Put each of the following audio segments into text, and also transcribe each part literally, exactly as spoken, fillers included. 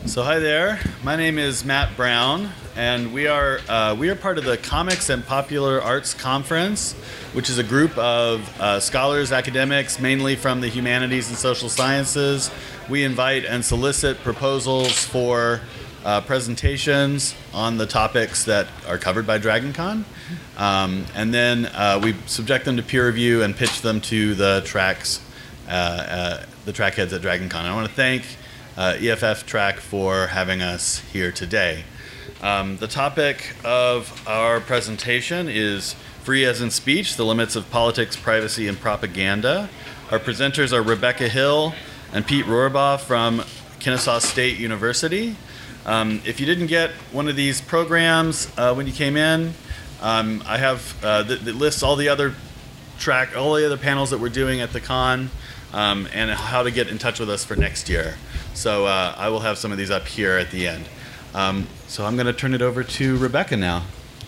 So hi there, my name is Matt Brown, and we are uh, we are part of the Comics and Popular Arts Conference, which is a group of uh, scholars, academics, mainly from the humanities and social sciences. We invite and solicit proposals for uh, presentations on the topics that are covered by DragonCon, um, and then uh, we subject them to peer review and pitch them to the tracks, uh, uh, the track heads at DragonCon. I want to thank Uh, E F F Track for having us here today. Um, the topic of our presentation is Free as in Speech, the Limits of Politics, Privacy, and Propaganda. Our presenters are Rebecca Hill and Pete Rohrbaugh from Kennesaw State University. Um, if you didn't get one of these programs uh, when you came in, um, I have uh, that, that lists all the other track, all the other panels that we're doing at the con, um, and how to get in touch with us for next year. So uh, I will have some of these up here at the end. Um, so I'm going to turn it over to Rebecca now.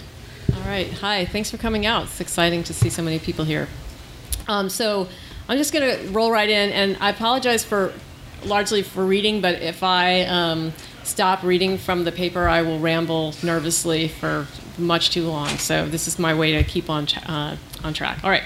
All right. Hi. Thanks for coming out. It's exciting to see so many people here. Um, so I'm just going to roll right in, and I apologize for largely for reading, but if I um, stop reading from the paper, I will ramble nervously for much too long. So this is my way to keep on uh, on track. All right.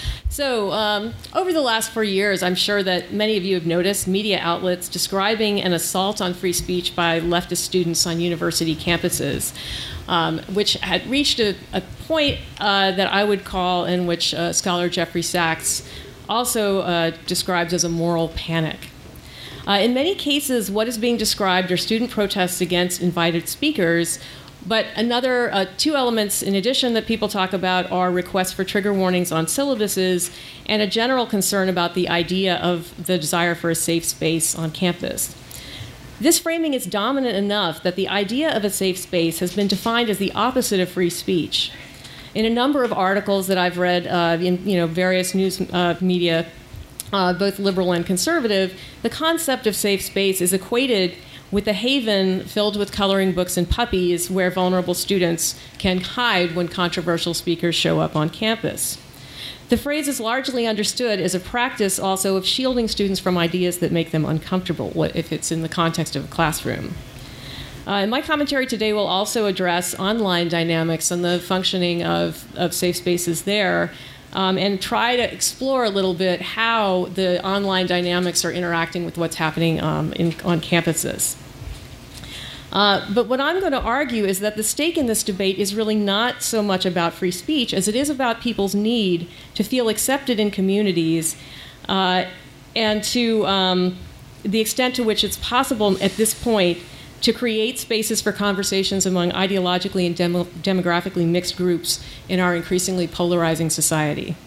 So um, over the last four years, I'm sure that many of you have noticed media outlets describing an assault on free speech by leftist students on university campuses, um, which had reached a, a point uh, that I would call, in which uh, scholar Jeffrey Sachs also uh, describes as a moral panic. Uh, in many cases, what is being described are student protests against invited speakers. But another uh, two elements in addition that people talk about are requests for trigger warnings on syllabuses and a general concern about the idea of the desire for a safe space on campus. This framing is dominant enough that the idea of a safe space has been defined as the opposite of free speech. In a number of articles that I've read uh, in you know, various news uh, media, uh, both liberal and conservative, the concept of safe space is equated with a haven filled with coloring books and puppies where vulnerable students can hide when controversial speakers show up on campus. The phrase is largely understood as a practice also of shielding students from ideas that make them uncomfortable, if it's in the context of a classroom. Uh, and my commentary today will also address online dynamics and the functioning of, of safe spaces there, um, and try to explore a little bit how the online dynamics are interacting with what's happening um, in, on campuses. Uh, but what I'm going to argue is that the stake in this debate is really not so much about free speech as it is about people's need to feel accepted in communities, uh, and to um, the extent to which it's possible at this point to create spaces for conversations among ideologically and demo demographically mixed groups in our increasingly polarizing society.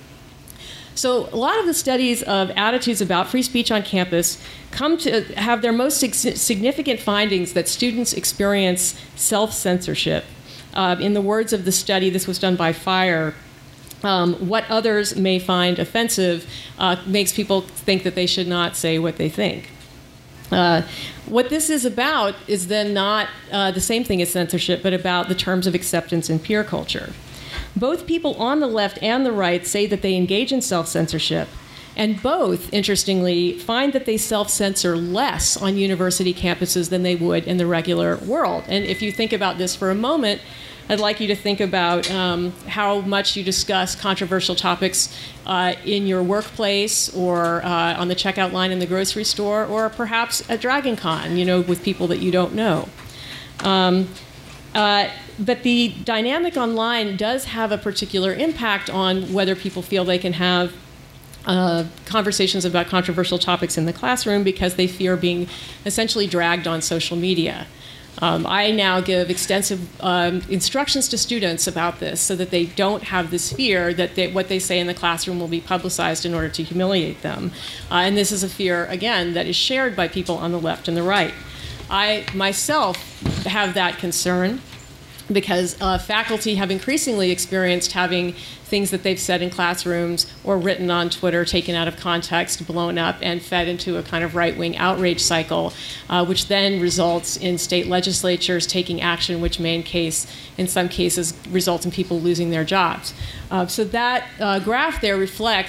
So a lot of the studies of attitudes about free speech on campus come to have their most significant findings that students experience self-censorship. Uh, in the words of the study, this was done by FIRE, um, what others may find offensive uh, makes people think that they should not say what they think. Uh, what this is about is then not uh, the same thing as censorship, but about the terms of acceptance in peer culture. Both people on the left and the right say that they engage in self-censorship, and both, interestingly, find that they self-censor less on university campuses than they would in the regular world. And if you think about this for a moment, I'd like you to think about um, how much you discuss controversial topics uh, in your workplace, or uh, on the checkout line in the grocery store, or perhaps at DragonCon, you know, with people that you don't know. Um, uh, but the dynamic online does have a particular impact on whether people feel they can have uh, conversations about controversial topics in the classroom because they fear being essentially dragged on social media. Um, I now give extensive um, instructions to students about this so that they don't have this fear that they, what they say in the classroom will be publicized in order to humiliate them. Uh, and this is a fear, again, that is shared by people on the left and the right. I myself have that concern because uh, faculty have increasingly experienced having things that they've said in classrooms or written on Twitter taken out of context, blown up, and fed into a kind of right-wing outrage cycle, uh, which then results in state legislatures taking action, which may in case, in some cases, results in people losing their jobs. Uh, so that uh, graph there reflects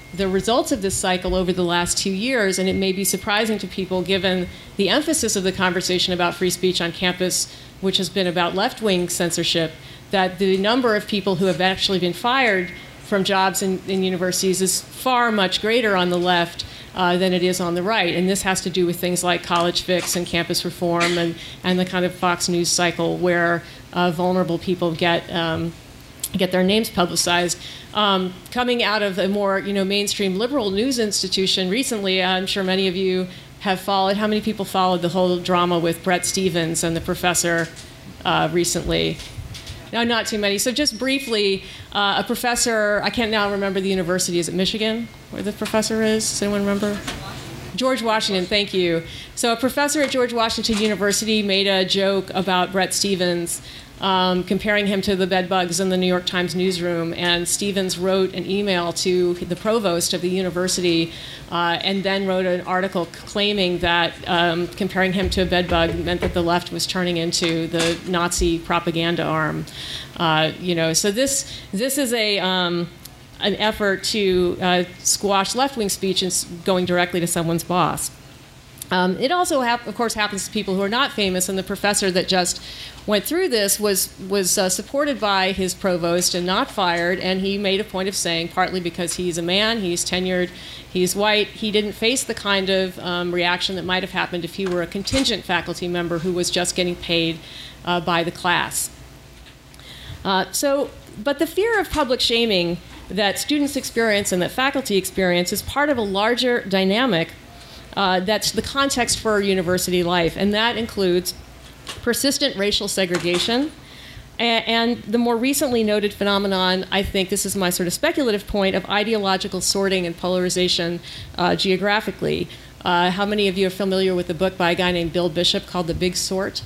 the results of this cycle over the last two years, and it may be surprising to people given the emphasis of the conversation about free speech on campus, which has been about left-wing censorship, that the number of people who have actually been fired from jobs in, in universities is far much greater on the left uh, than it is on the right. And this has to do with things like college fix and campus reform and, and the kind of Fox News cycle where uh, vulnerable people get um, get their names publicized. Um, coming out of a more, you know, mainstream liberal news institution recently, I'm sure many of you have followed. How many people followed the whole drama with Bret Stephens and the professor uh, recently? No, not too many. So just briefly, uh, a professor, I can't now remember the university. Is it Michigan where the professor is? Does anyone remember? George Washington, thank you. So a professor at George Washington University made a joke about Bret Stephens, um, comparing him to the bedbugs in the New York Times newsroom. And Stephens wrote an email to the provost of the university uh, and then wrote an article claiming that um, comparing him to a bedbug meant that the left was turning into the Nazi propaganda arm. Uh, you know, so this this is a um, an effort to uh, squash left-wing speech and going directly to someone's boss. Um, it also, hap- of course, happens to people who are not famous, and the professor that just went through this was was uh, supported by his provost and not fired, and he made a point of saying, partly because he's a man, he's tenured, he's white, he didn't face the kind of um, reaction that might have happened if he were a contingent faculty member who was just getting paid uh, by the class. Uh, so, but the fear of public shaming that students experience and that faculty experience is part of a larger dynamic Uh, that's the context for university life, and that includes persistent racial segregation and, and the more recently noted phenomenon, I think this is my sort of speculative point, of ideological sorting and polarization uh, geographically. Uh, how many of you are familiar with the book by a guy named Bill Bishop called The Big Sort?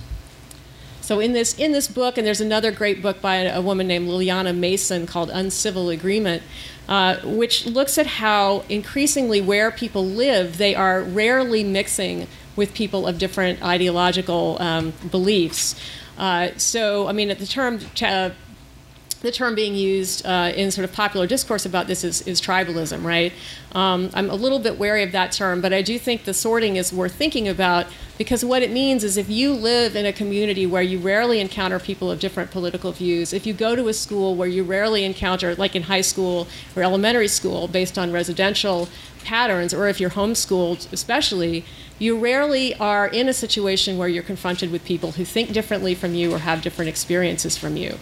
So in this in this book, and there's another great book by a, a woman named Liliana Mason called Uncivil Agreement, uh, which looks at how increasingly where people live, they are rarely mixing with people of different ideological um, beliefs. Uh, so, I mean, the term uh, the term being used uh, in sort of popular discourse about this is, is tribalism, right? Um, I'm a little bit wary of that term, but I do think the sorting is worth thinking about, because what it means is if you live in a community where you rarely encounter people of different political views, if you go to a school where you rarely encounter, like in high school or elementary school, based on residential patterns, or if you're homeschooled especially, you rarely are in a situation where you're confronted with people who think differently from you or have different experiences from you.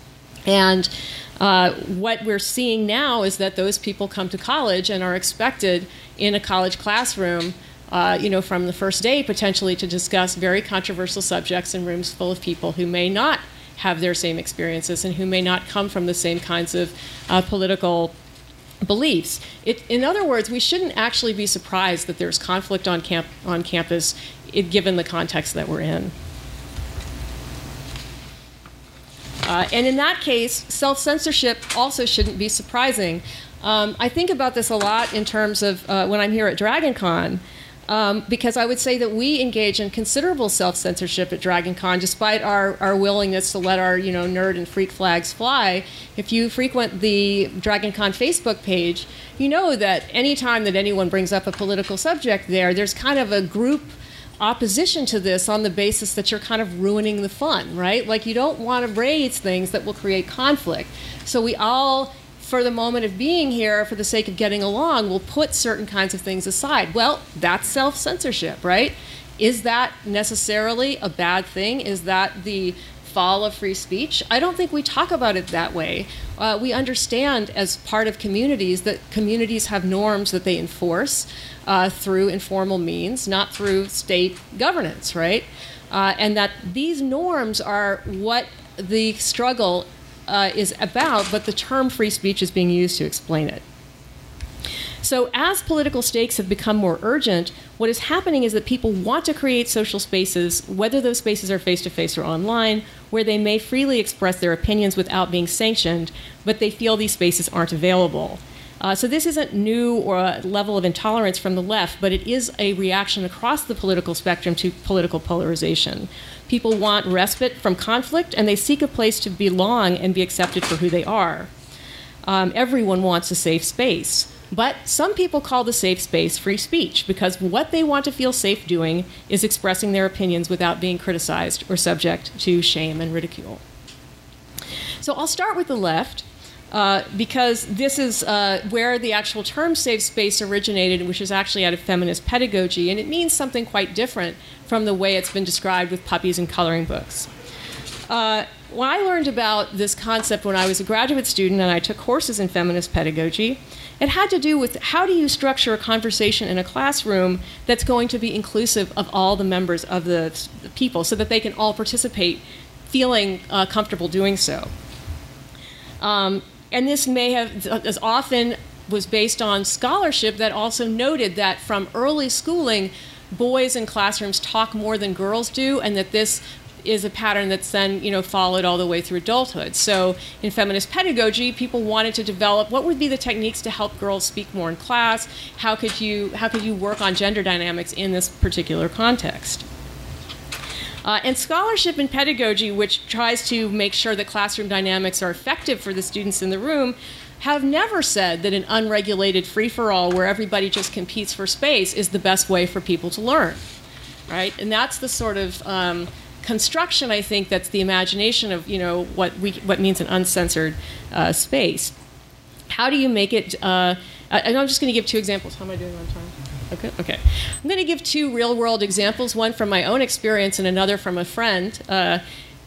And uh, what we're seeing now is that those people come to college and are expected in a college classroom, uh, you know, from the first day potentially to discuss very controversial subjects in rooms full of people who may not have their same experiences and who may not come from the same kinds of uh, political beliefs. It, in other words, we shouldn't actually be surprised that there's conflict on, camp, on campus, it, given the context that we're in. Uh, and in that case, self-censorship also shouldn't be surprising. Um, I think about this a lot in terms of uh, when I'm here at DragonCon, um, because I would say that we engage in considerable self-censorship at DragonCon, despite our, our willingness to let our you know nerd and freak flags fly. If you frequent the DragonCon Facebook page, you know that any time that anyone brings up a political subject there, there's kind of a group opposition to this on the basis that you're kind of ruining the fun, right? Like, you don't want to raise things that will create conflict. So we all, for the moment of being here, for the sake of getting along, will put certain kinds of things aside. Well, that's self-censorship, right? Is that necessarily a bad thing? Is that the fall of free speech? I don't think we talk about it that way. Uh, we understand as part of communities that communities have norms that they enforce uh, through informal means, not through state governance, right? Uh, and that these norms are what the struggle uh, is about, but the term free speech is being used to explain it. So as political stakes have become more urgent, what is happening is that people want to create social spaces, whether those spaces are face-to-face or online, where they may freely express their opinions without being sanctioned, but they feel these spaces aren't available. Uh, so this isn't new or a level of intolerance from the left, but it is a reaction across the political spectrum to political polarization. People want respite from conflict, and they seek a place to belong and be accepted for who they are. Um, everyone wants a safe space. But some people call the safe space free speech because what they want to feel safe doing is expressing their opinions without being criticized or subject to shame and ridicule. So I'll start with the left. Uh, because this is uh, where the actual term safe space originated, which is actually out of feminist pedagogy, and it means something quite different from the way it's been described with puppies and coloring books. Uh, when I learned about this concept when I was a graduate student and I took courses in feminist pedagogy, it had to do with how do you structure a conversation in a classroom that's going to be inclusive of all the members of the, the people so that they can all participate feeling uh, comfortable doing so. Um, And this may have, as often was based on scholarship that also noted that from early schooling, boys in classrooms talk more than girls do, and that this is a pattern that's then, you know, followed all the way through adulthood. So in feminist pedagogy, people wanted to develop what would be the techniques to help girls speak more in class. How could you, how could you work on gender dynamics in this particular context? Uh, and scholarship in pedagogy, which tries to make sure that classroom dynamics are effective for the students in the room, have never said that an unregulated free-for-all where everybody just competes for space is the best way for people to learn, right? And that's the sort of um, construction, I think, that's the imagination of, you know, what we what means an uncensored uh, space. How do you make it? Uh, and I'm just going to give two examples. How am I doing on time? Okay. Okay. I'm going to give two real-world examples, one from my own experience and another from a friend, uh,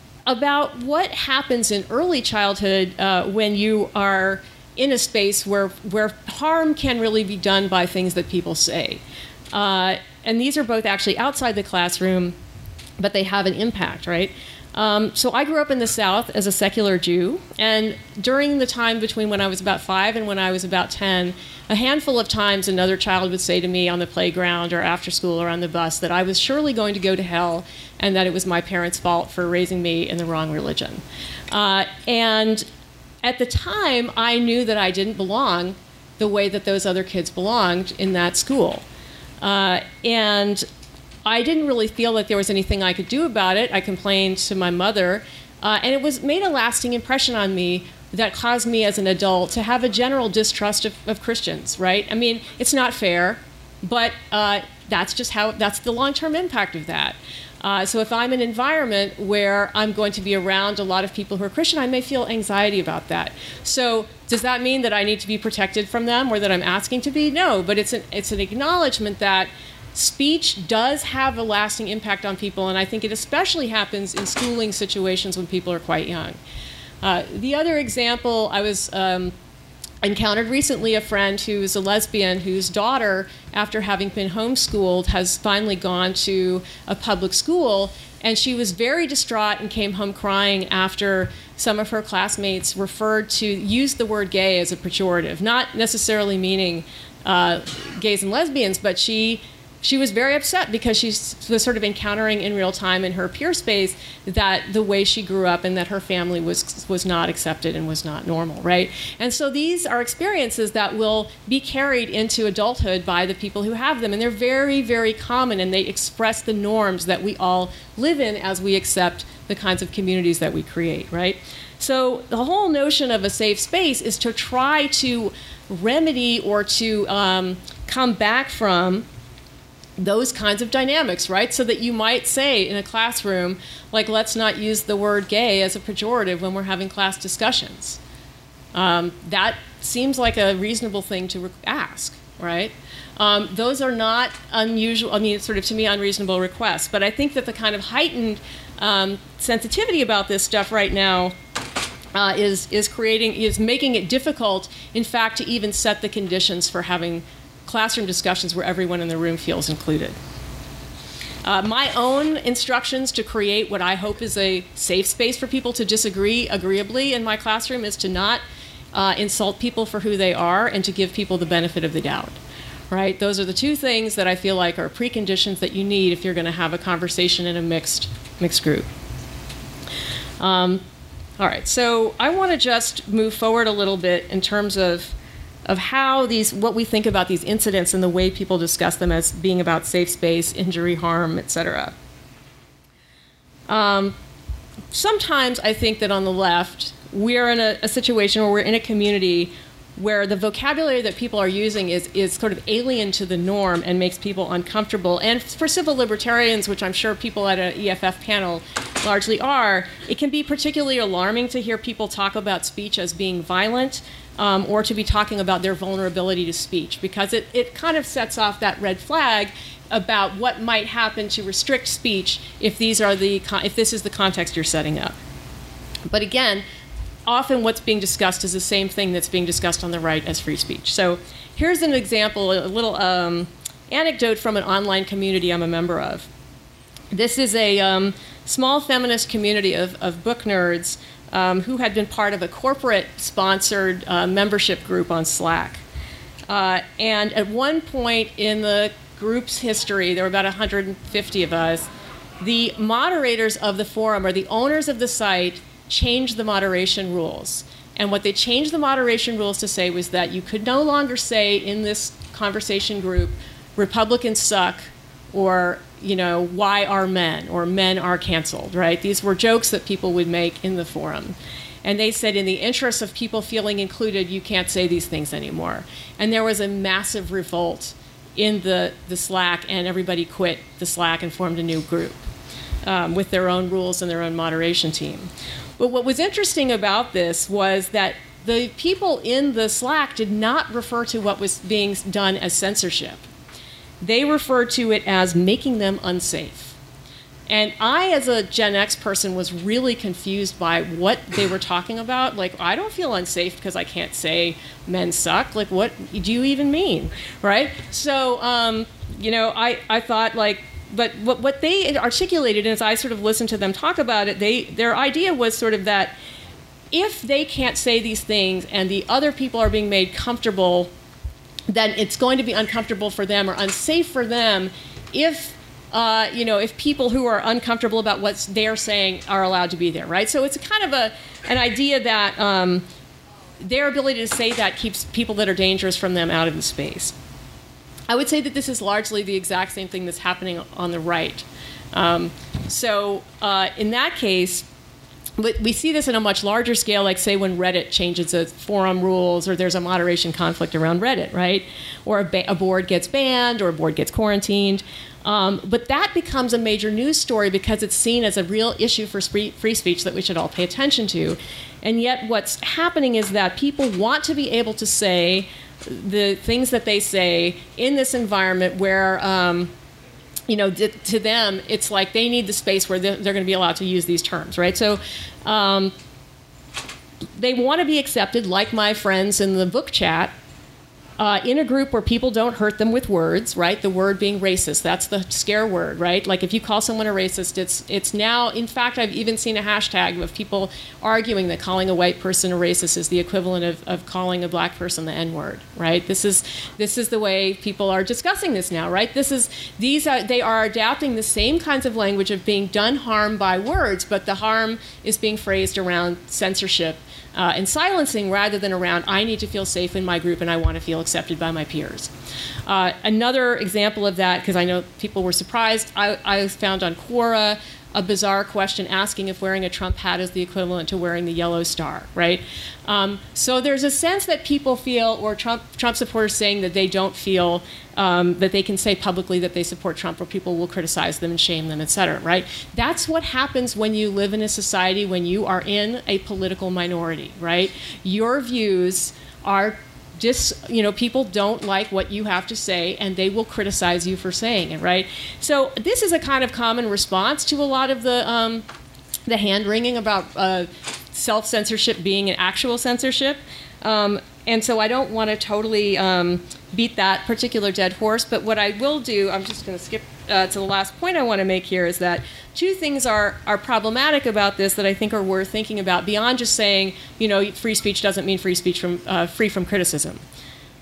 about what happens in early childhood uh, when you are in a space where where harm can really be done by things that people say. Uh, and these are both actually outside the classroom, but they have an impact, right? Um, so I grew up in the South as a secular Jew, and during the time between when I was about five and when I was about ten, a handful of times another child would say to me on the playground or after school or on the bus that I was surely going to go to hell and that it was my parents' fault for raising me in the wrong religion. Uh, and at the time, I knew that I didn't belong the way that those other kids belonged in that school. Uh, and I didn't really feel like there was anything I could do about it. I complained to my mother, uh, and it was made a lasting impression on me that caused me as an adult to have a general distrust of, of Christians, right? I mean, it's not fair, but uh, that's just how, that's the long-term impact of that. Uh, so if I'm in an environment where I'm going to be around a lot of people who are Christian, I may feel anxiety about that. So does that mean that I need to be protected from them or that I'm asking to be? No, but it's an, it's an acknowledgement that speech does have a lasting impact on people, and I think it especially happens in schooling situations when people are quite young. Uh, the other example, I was um, encountered recently a friend who's a lesbian whose daughter, after having been homeschooled, has finally gone to a public school, and she was very distraught and came home crying after some of her classmates referred to, used the word gay as a pejorative, not necessarily meaning uh, gays and lesbians, but she She was very upset because she was sort of encountering in real time in her peer space that the way she grew up and that her family was was not accepted and was not normal, right? And so these are experiences that will be carried into adulthood by the people who have them, and they're very, very common, and they express the norms that we all live in as we accept the kinds of communities that we create, right? So the whole notion of a safe space is to try to remedy or to um, come back from those kinds of dynamics, right? So that you might say in a classroom, like, let's not use the word gay as a pejorative when we're having class discussions. Um, that seems like a reasonable thing to ask, right? Um, those are not unusual, I mean, it's sort of, to me, unreasonable requests. But I think that the kind of heightened um, sensitivity about this stuff right now uh, is, is creating, is making it difficult, in fact, to even set the conditions for having classroom discussions where everyone in the room feels included. Uh, my own instructions to create what I hope is a safe space for people to disagree agreeably in my classroom is to not uh, insult people for who they are and to give people the benefit of the doubt. Right? Those are the two things that I feel like are preconditions that you need if you're going to have a conversation in a mixed, mixed group. Um, all right, so I want to just move forward a little bit in terms of of how these, what we think about these incidents and the way people discuss them as being about safe space, injury, harm, et cetera. Um, sometimes I think that on the left, we're in a, a situation where we're in a community where the vocabulary that people are using is, is sort of alien to the norm and makes people uncomfortable. And for civil libertarians, which I'm sure people at an E F F panel largely are, it can be particularly alarming to hear people talk about speech as being violent, um, or to be talking about their vulnerability to speech, because it, it kind of sets off that red flag about what might happen to restrict speech if these are the if this is the context you're setting up. But again, often what's being discussed is the same thing that's being discussed on the right as free speech. So here's an example, a little um, anecdote from an online community I'm a member of. This is a um, small feminist community of, of book nerds um, who had been part of a corporate-sponsored uh, membership group on Slack. Uh, and at one point in the group's history, there were about one hundred fifty of us, the moderators of the forum, or the owners of the site, changed the moderation rules. And what they changed the moderation rules to say was that you could no longer say in this conversation group, Republicans suck, or, you know, why are men, or men are canceled, right? These were jokes that people would make in the forum. And they said, in the interest of people feeling included, you can't say these things anymore. And there was a massive revolt in the, the Slack, and everybody quit the Slack and formed a new group um, with their own rules and their own moderation team. But what was interesting about this was that the people in the Slack did not refer to what was being done as censorship. They referred to it as making them unsafe. And I, as a Gen X person, was really confused by what they were talking about. Like, I don't feel unsafe because I can't say men suck. Like, what do you even mean, right? So, um, you know, I, I thought, like, but what, what they articulated, as I sort of listened to them talk about it, they their idea was sort of that if they can't say these things and the other people are being made comfortable, then it's going to be uncomfortable for them or unsafe for them if, uh, you know, if people who are uncomfortable about what they're saying are allowed to be there, right? So it's a kind of a an idea that um, their ability to say that keeps people that are dangerous from them out of the space. I would say that this is largely the exact same thing that's happening on the right. Um, so uh, in that case, but we see this in a much larger scale, like, say, when Reddit changes its forum rules, or there's a moderation conflict around Reddit, right? Or a, ba- a board gets banned, or a board gets quarantined. Um, but that becomes a major news story because it's seen as a real issue for free, free speech that we should all pay attention to. And yet what's happening is that people want to be able to say the things that they say in this environment where, um, you know, to, to them, it's like they need the space where they're, they're going to be allowed to use these terms, right? So um, they want to be accepted, like my friends in the book chat, uh, in a group where people don't hurt them with words, right? The word being racist, that's the scare word, right? Like, if you call someone a racist, it's it's now, in fact, I've even seen a hashtag of people arguing that calling a white person a racist is the equivalent of, of calling a black person the N-word, right? This is this is the way people are discussing this now, right? This is these are they are adapting the same kinds of language of being done harm by words, but the harm is being phrased around censorship Uh, and silencing, rather than around, I need to feel safe in my group and I want to feel accepted by my peers. Uh, another example of that, because I know people were surprised, I, I found on Quora a bizarre question asking if wearing a Trump hat is the equivalent to wearing the yellow star, right? Um, so there's a sense that people feel, or Trump, Trump supporters saying that they don't feel um, that they can say publicly that they support Trump, or people will criticize them and shame them, et cetera, right? That's what happens when you live in a society when you are in a political minority, right? Your views are Just, you know, people don't like what you have to say, and they will criticize you for saying it, right? So this is a kind of common response to a lot of the um, the hand-wringing about uh, self-censorship being an actual censorship. Um, and so I don't want to totally um, beat that particular dead horse, but what I will do, I'm just going to skip uh, to the last point I want to make here, is that two things are, are problematic about this that I think are worth thinking about, beyond just saying, you know, free speech doesn't mean free speech from uh, free from criticism.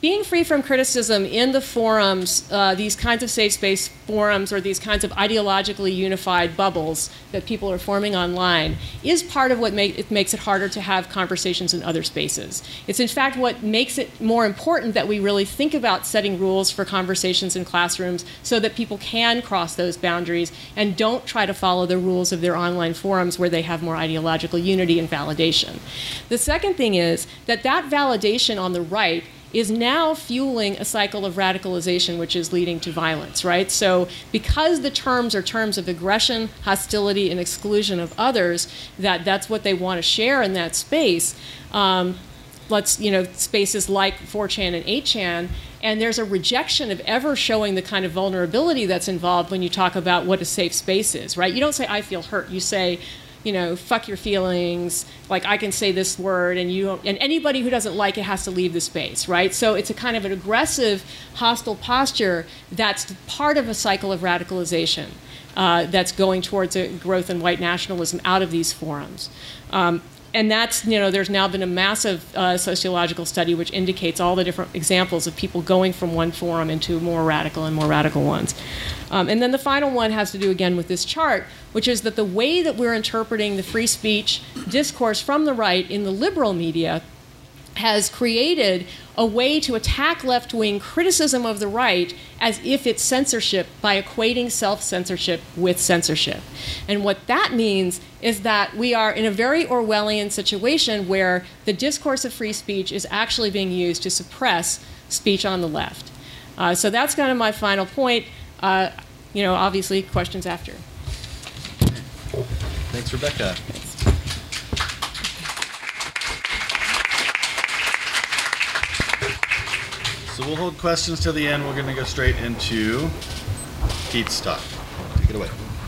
being free from criticism in the forums, uh, these kinds of safe space forums or these kinds of ideologically unified bubbles that people are forming online is part of what make, it makes it harder to have conversations in other spaces. It's in fact what makes it more important that we really think about setting rules for conversations in classrooms so that people can cross those boundaries and don't try to follow the rules of their online forums where they have more ideological unity and validation. The second thing is that that validation on the right is now fueling a cycle of radicalization which is leading to violence, right? So because the terms are terms of aggression, hostility, and exclusion of others, that that's what they want to share in that space, um, let's, you know, spaces like four chan and eight chan, and there's a rejection of ever showing the kind of vulnerability that's involved when you talk about what a safe space is, right? You don't say, I feel hurt. You say, you know, fuck your feelings, like I can say this word and you don't, and anybody who doesn't like it has to leave the space, right? So it's a kind of an aggressive, hostile posture that's part of a cycle of radicalization uh, that's going towards a growth in white nationalism out of these forums. Um, And that's, you know, there's now been a massive uh, sociological study which indicates all the different examples of people going from one forum into more radical and more radical ones. Um, and then the final one has to do, again, with this chart, which is that the way that we're interpreting the free speech discourse from the right in the liberal media has created a way to attack left-wing criticism of the right as if it's censorship by equating self-censorship with censorship. And what that means is that we are in a very Orwellian situation where the discourse of free speech is actually being used to suppress speech on the left. Uh, so that's kind of my final point. Uh, you know, obviously, questions after. Thanks, Rebecca. So we'll hold questions till the end. We're going to go straight into Pete's talk. Take it away.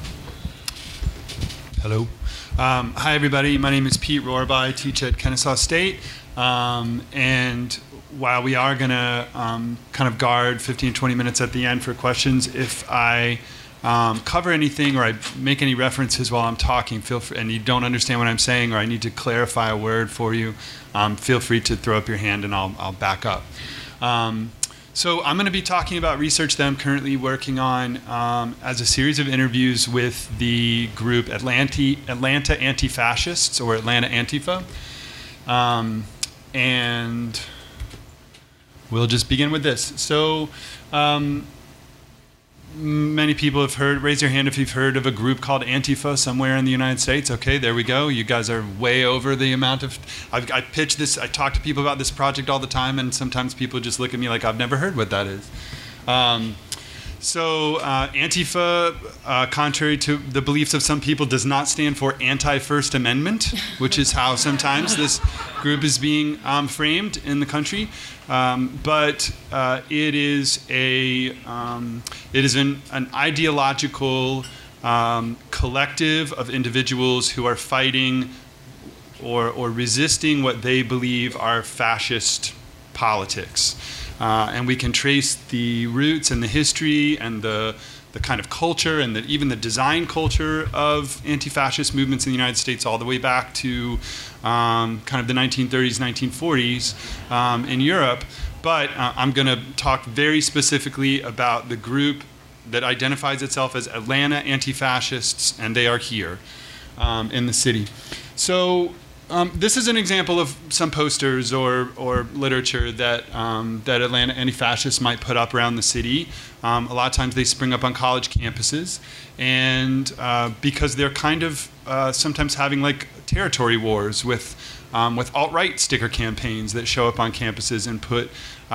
Hello. Um, hi, everybody. My name is Pete Rohrba. I teach at Kennesaw State. Um, and while we are going to um, kind of guard fifteen, twenty minutes at the end for questions, if I um, cover anything or I make any references while I'm talking, feel free, and you don't understand what I'm saying or I need to clarify a word for you, um, feel free to throw up your hand and I'll, I'll back up. Um, so I'm going to be talking about research that I'm currently working on um, as a series of interviews with the group Atlanta, Atlanta Anti-Fascists, or Atlanta Antifa. Um, and we'll just begin with this. So um, many people have heard, raise your hand if you've heard of a group called Antifa somewhere in the United States. Okay, there we go. You guys are way over the amount of, I've, I pitch this, I talk to people about this project all the time, and sometimes people just look at me like I've never heard what that is. Um, so uh, Antifa, uh, contrary to the beliefs of some people, does not stand for anti-First Amendment, which is how sometimes this group is being um, framed in the country. Um, but uh, it is a um, it is an, an ideological um, collective of individuals who are fighting or or resisting what they believe are fascist politics, uh, and we can trace the roots and the history and the the kind of culture and the, even the design culture of anti-fascist movements in the United States all the way back to um, kind of the nineteen thirties, nineteen forties um, in Europe. But uh, I'm going to talk very specifically about the group that identifies itself as Atlanta Anti-Fascists, and they are here um, in the city. So um, this is an example of some posters or, or literature that, um, that Atlanta Anti-Fascists might put up around the city. Um, a lot of times they spring up on college campuses, and uh, because they're kind of uh, sometimes having like territory wars with um, with alt-right sticker campaigns that show up on campuses and put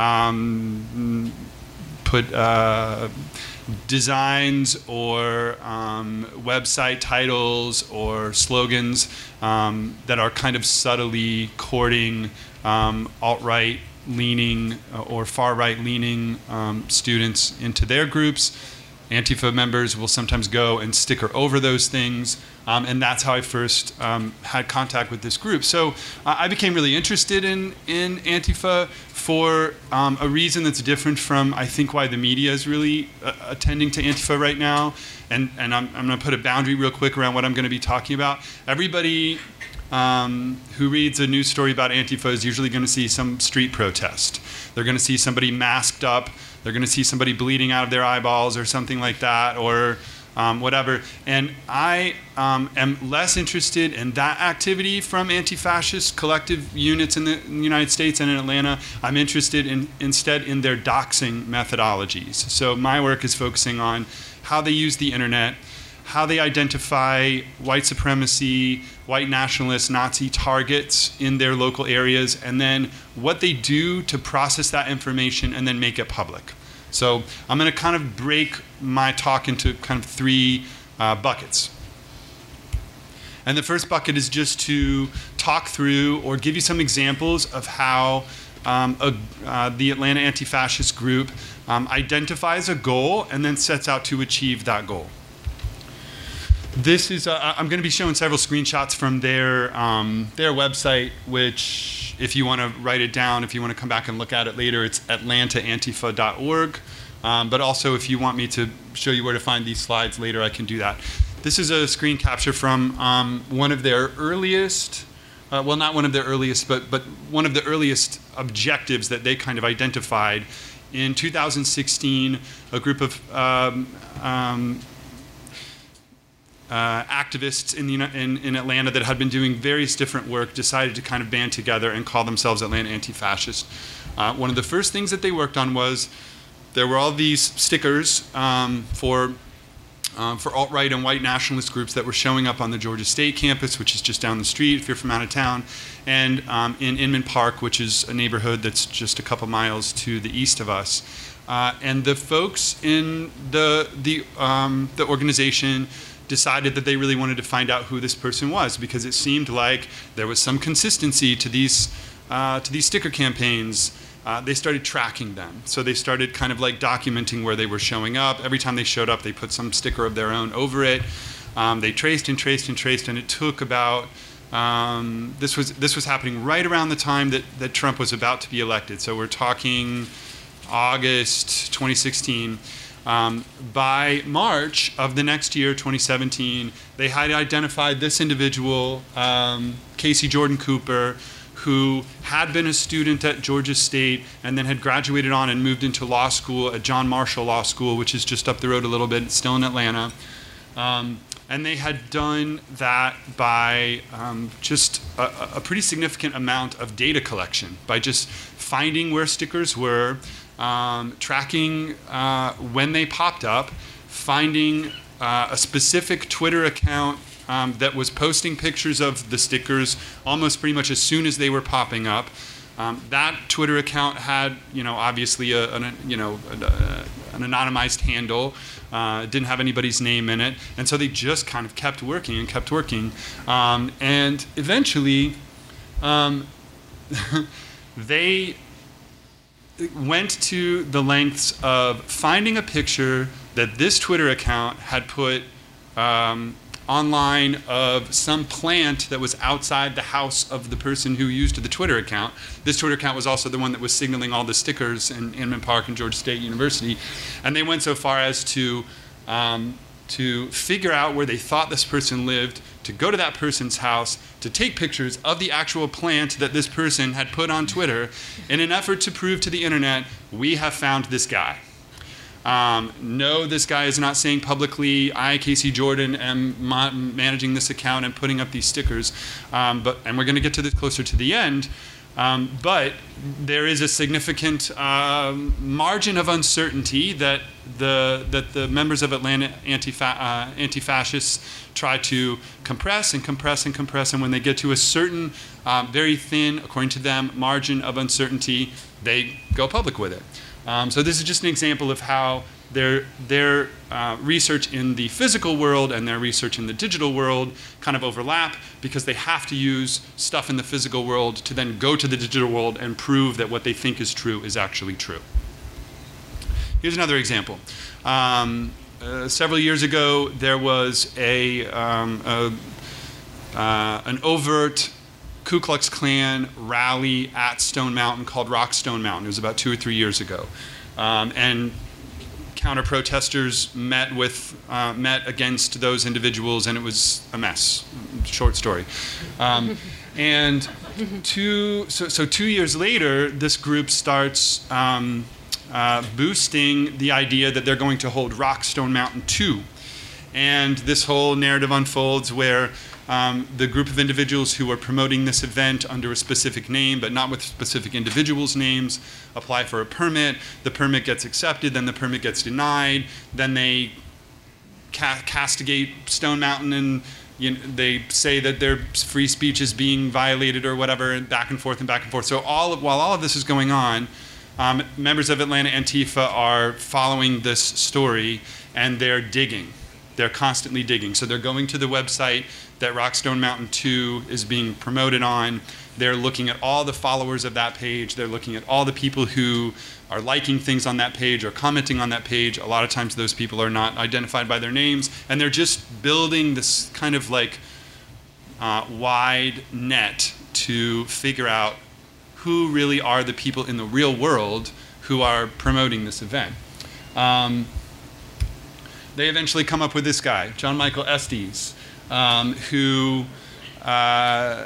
um, put uh, designs or um, website titles or slogans um, that are kind of subtly courting um, alt-right leaning or far-right leaning um, students into their groups. Antifa members will sometimes go and sticker over those things, um, and that's how I first um, had contact with this group. So uh, I became really interested in, in Antifa for um, a reason that's different from, I think, why the media is really uh, attending to Antifa right now. And, and I'm, I'm going to put a boundary real quick around what I'm going to be talking about. Everybody um, who reads a news story about Antifa is usually going to see some street protest. They're going to see somebody masked up. They're going to see somebody bleeding out of their eyeballs or something like that, or um, whatever. And I um, am less interested in that activity from anti-fascist collective units in the, in the United States and in Atlanta. I'm interested in instead in their doxing methodologies. So my work is focusing on how they use the internet, how they identify white supremacy, white nationalist, Nazi targets in their local areas, and then what they do to process that information and then make it public. So I'm going to kind of break my talk into kind of three uh, buckets. And the first bucket is just to talk through or give you some examples of how um, a, uh, the Atlanta Anti-Fascist Group um, identifies a goal and then sets out to achieve that goal. This is, uh, I'm going to be showing several screenshots from their, um, their website, which if you want to write it down, if you want to come back and look at it later, it's atlanta antifa dot org. Um, but also if you want me to show you where to find these slides later, I can do that. This is a screen capture from um, one of their earliest, uh, well, not one of their earliest, but, but one of the earliest objectives that they kind of identified. In two thousand sixteen, a group of um, um, Uh, activists in, the, in, in Atlanta that had been doing various different work decided to kind of band together and call themselves Atlanta Anti-Fascist. Uh, one of the first things that they worked on was there were all these stickers um, for, um, for alt-right and white nationalist groups that were showing up on the Georgia State campus, which is just down the street if you're from out of town, and um, in Inman Park, which is a neighborhood that's just a couple miles to the east of us. Uh, and the folks in the, the, um, the organization decided that they really wanted to find out who this person was, because it seemed like there was some consistency to these uh, to these sticker campaigns. Uh, they started tracking them. So they started kind of like documenting where they were showing up. Every time they showed up, they put some sticker of their own over it. Um, they traced and traced and traced, and it took about, um, this was this was happening right around the time that, that Trump was about to be elected. So we're talking August twenty sixteen. Um, by March of the next year, twenty seventeen, they had identified this individual, um, Casey Jordan Cooper, who had been a student at Georgia State and then had graduated on and moved into law school at John Marshall Law School, which is just up the road a little bit, still in Atlanta. Um, and they had done that by um, just a, a pretty significant amount of data collection, by just finding where stickers were, Um, tracking uh, when they popped up, finding uh, a specific Twitter account um, that was posting pictures of the stickers almost pretty much as soon as they were popping up. Um, that Twitter account had, you know, obviously a, an, you know, a, a, an anonymized handle. Uh, it didn't have anybody's name in it, and so they just kind of kept working and kept working, um, and eventually, um, they went to the lengths of finding a picture that this Twitter account had put um, online of some plant that was outside the house of the person who used the Twitter account. This Twitter account was also the one that was signaling all the stickers in Inman Park and Georgia State University. And they went so far as to, um, to figure out where they thought this person lived, to go to that person's house, to take pictures of the actual plant that this person had put on Twitter in an effort to prove to the internet, we have found this guy. Um, no, this guy is not saying publicly, I, Casey Jordan, am ma managing this account and putting up these stickers. Um, but, and we're going to get to this closer to the end. Um, but there is a significant um, margin of uncertainty that the that the members of Atlanta anti-fa uh, anti-fascists try to compress and compress and compress, and when they get to a certain, um, very thin, according to them, margin of uncertainty, they go public with it. Um, so this is just an example of how their their uh, research in the physical world and their research in the digital world kind of overlap, because they have to use stuff in the physical world to then go to the digital world and prove that what they think is true is actually true. Here's another example. Um, uh, several years ago, there was a, um, a uh, an overt Ku Klux Klan rally at Stone Mountain called Rock Stone Mountain. It was about two or three years ago, um, and counter-protesters met with uh, met against those individuals, and it was a mess. Short story. Um, and two, so, so two years later, this group starts um, uh, boosting the idea that they're going to hold Rockstone Mountain two. And this whole narrative unfolds where um, the group of individuals who are promoting this event under a specific name, but not with specific individuals' names, apply for a permit. The permit gets accepted, then the permit gets denied. Then they ca- castigate Stone Mountain, and you know, they say that their free speech is being violated or whatever, and back and forth and back and forth. So all of, while all of this is going on, um, members of Atlanta Antifa are following this story, and they're digging. They're constantly digging. So they're going to the website that Rockstone Mountain two is being promoted on. They're looking at all the followers of that page. They're looking at all the people who are liking things on that page or commenting on that page. A lot of times those people are not identified by their names. And they're just building this kind of like uh, wide net to figure out who really are the people in the real world who are promoting this event. Um, They eventually come up with this guy, John Michael Estes, um, who uh,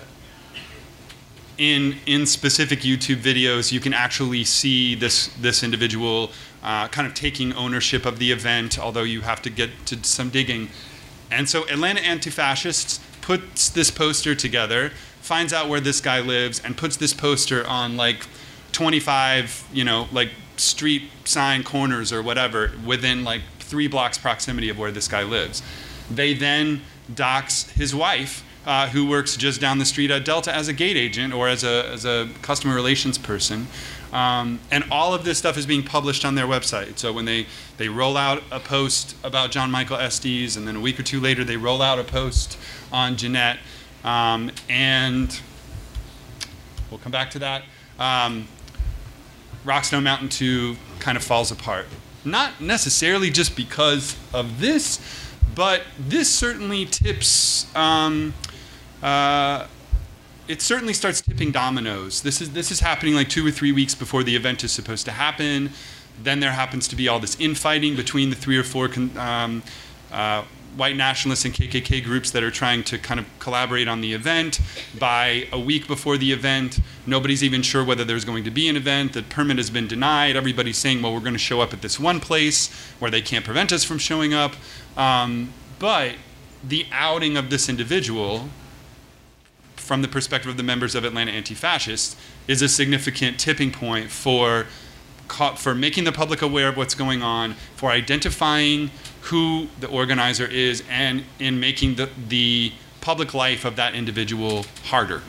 in in specific YouTube videos, you can actually see this this individual uh, kind of taking ownership of the event, although you have to get to some digging. And so Atlanta Anti-Fascists puts this poster together, finds out where this guy lives, and puts this poster on like twenty-five, you know, like street sign corners or whatever within like three blocks proximity of where this guy lives. They then dox his wife, uh, who works just down the street at Delta as a gate agent or as a, as a customer relations person. Um, and all of this stuff is being published on their website. So when they, they roll out a post about John Michael Estes, and then a week or two later they roll out a post on Jeanette, um, and we'll come back to that. Um, Rockstone Mountain two kind of falls apart. Not necessarily just because of this, but this certainly tips, um, uh, it certainly starts tipping dominoes. This is, this is happening like two or three weeks before the event is supposed to happen. Then there happens to be all this infighting between the three or four con- um, uh, white nationalists and K K K groups that are trying to kind of collaborate on the event. By a week before the event, nobody's even sure whether there's going to be an event. The permit has been denied. Everybody's saying, well, we're going to show up at this one place where they can't prevent us from showing up. Um, but the outing of this individual, from the perspective of the members of Atlanta Anti-Fascists, is a significant tipping point for for making the public aware of what's going on, for identifying who the organizer is, and in making the, the public life of that individual harder.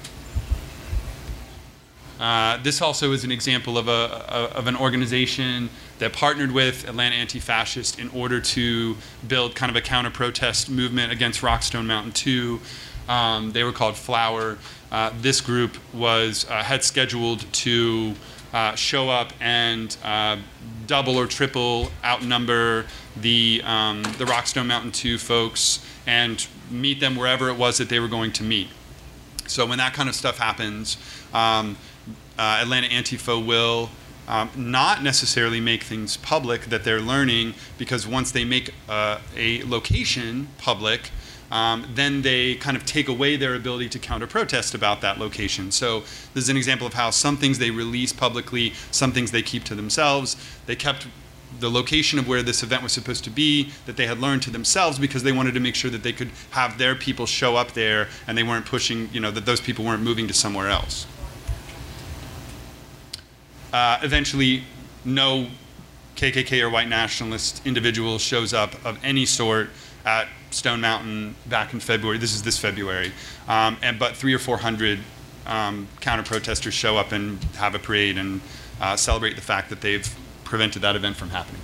Uh, this also is an example of, a, a, of an organization that partnered with Atlanta Anti-Fascist in order to build kind of a counter-protest movement against Rockstone Mountain two. Um, they were called Flower. Uh, this group was uh, had scheduled to Uh, show up and uh, double or triple outnumber the um, the Rockstone Mountain two folks and meet them wherever it was that they were going to meet. So when that kind of stuff happens, um, uh, Atlanta Antifa will um, not necessarily make things public that they're learning, because once they make uh, a location public, Um, then they kind of take away their ability to counter-protest about that location. So this is an example of how some things they release publicly, some things they keep to themselves. They kept the location of where this event was supposed to be that they had learned to themselves because they wanted to make sure that they could have their people show up there, and they weren't pushing, you know, that those people weren't moving to somewhere else. Uh, eventually, no K K K or white nationalist individual shows up of any sort at Stone Mountain back in February. This is this February. Um, and but three or four hundred um, counter-protesters show up and have a parade and uh, celebrate the fact that they've prevented that event from happening.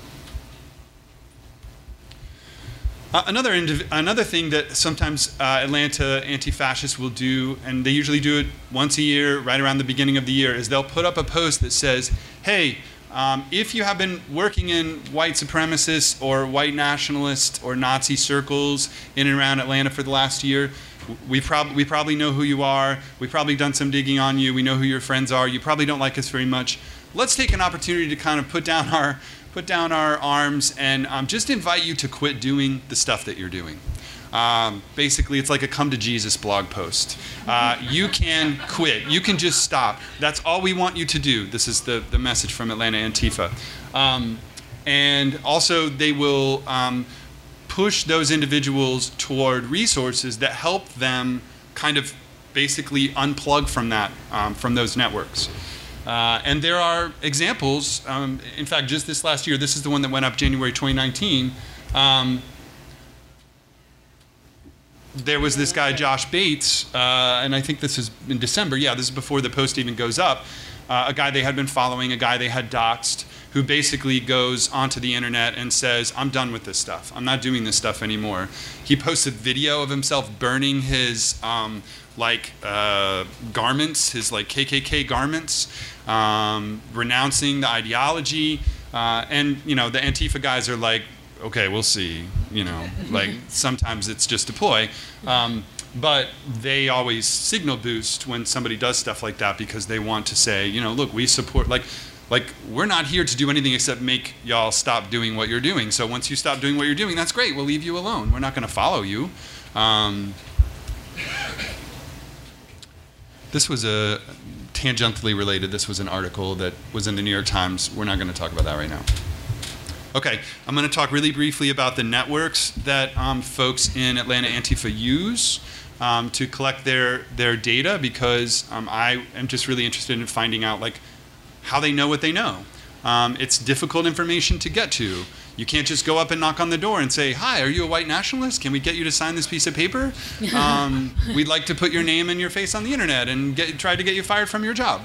Uh, another indiv- another thing that sometimes uh, Atlanta Anti-Fascists will do, and they usually do it once a year, right around the beginning of the year, is they'll put up a post that says, hey, Um, if you have been working in white supremacist or white nationalist or Nazi circles in and around Atlanta for the last year, we, prob- we probably know who you are. We've probably done some digging on you. We know who your friends are. You probably don't like us very much. Let's take an opportunity to kind of put down our put down our arms and um, just invite you to quit doing the stuff that you're doing. Um, basically, it's like a come to Jesus blog post. Uh, you can quit. You can just stop. That's all we want you to do. This is the, the message from Atlanta Antifa. Um, and also, they will um, push those individuals toward resources that help them kind of basically unplug from that, um, from those networks. Uh, and there are examples. Um, in fact, just this last year, this is the one that went up January twenty nineteen. Um, There was this guy, Josh Bates, uh, and I think this is in December. Yeah, this is before the post even goes up. Uh, a guy they had been following, a guy they had doxed, who basically goes onto the internet and says, I'm done with this stuff. I'm not doing this stuff anymore. He posted video of himself burning his um, like uh, garments, his like K K K garments, um, renouncing the ideology. Uh, and, you know, the Antifa guys are like, okay, we'll see, you know, like sometimes it's just a ploy. Um, but they always signal boost when somebody does stuff like that because they want to say, you know, look, we support, like, like we're not here to do anything except make y'all stop doing what you're doing. So once you stop doing what you're doing, that's great. We'll leave you alone. We're not going to follow you. Um, this was a, tangentially related, this was an article that was in the New York Times. We're not going to talk about that right now. Okay, I'm going to talk really briefly about the networks that um, folks in Atlanta Antifa use um, to collect their their data, because um, I am just really interested in finding out like how they know what they know. Um, it's difficult information to get to. You can't just go up and knock on the door and say, "Hi, are you a white nationalist? Can we get you to sign this piece of paper? Um, we'd like to put your name and your face on the internet and get, try to get you fired from your job."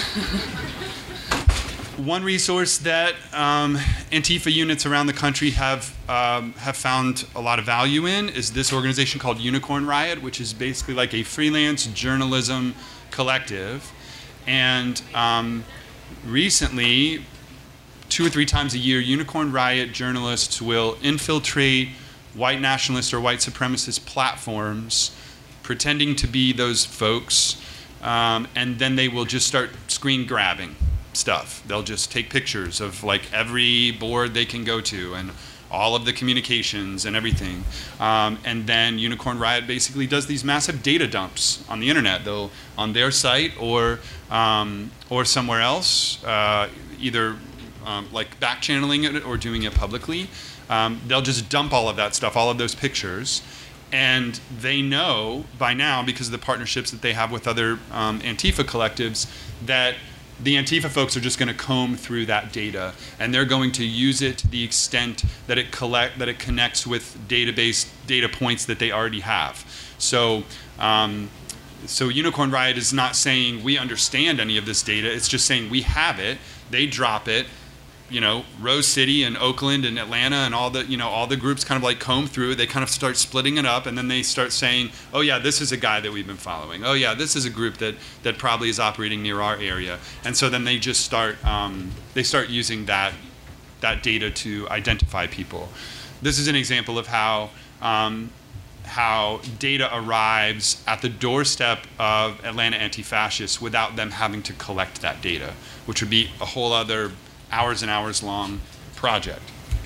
One resource that um, Antifa units around the country have um, have found a lot of value in is this organization called Unicorn Riot, which is basically like a freelance journalism collective. And um, recently, two or three times a year, Unicorn Riot journalists will infiltrate white nationalist or white supremacist platforms, pretending to be those folks, um, and then they will just start screen grabbing stuff. They'll just take pictures of like every board they can go to and all of the communications and everything. Um, and then Unicorn Riot basically does these massive data dumps on the internet. They'll, on their site or um, or somewhere else, uh, either um, like back channeling it or doing it publicly. Um, they'll just dump all of that stuff, all of those pictures. And they know by now, because of the partnerships that they have with other um, Antifa collectives, that the Antifa folks are just going to comb through that data, and they're going to use it to the extent that it collect that it connects with database data points that they already have. So, um, so Unicorn Riot is not saying we understand any of this data. It's just saying we have it. They drop it. You know, Rose City and Oakland and Atlanta and all the, you know, all the groups kind of like comb through it. They kind of start splitting it up, and then they start saying, oh yeah, this is a guy that we've been following. Oh yeah, this is a group that, that probably is operating near our area. And so then they just start, um, they start using that, that data to identify people. This is an example of how, um, how data arrives at the doorstep of Atlanta anti-fascists without them having to collect that data, which would be a whole other hours and hours long project.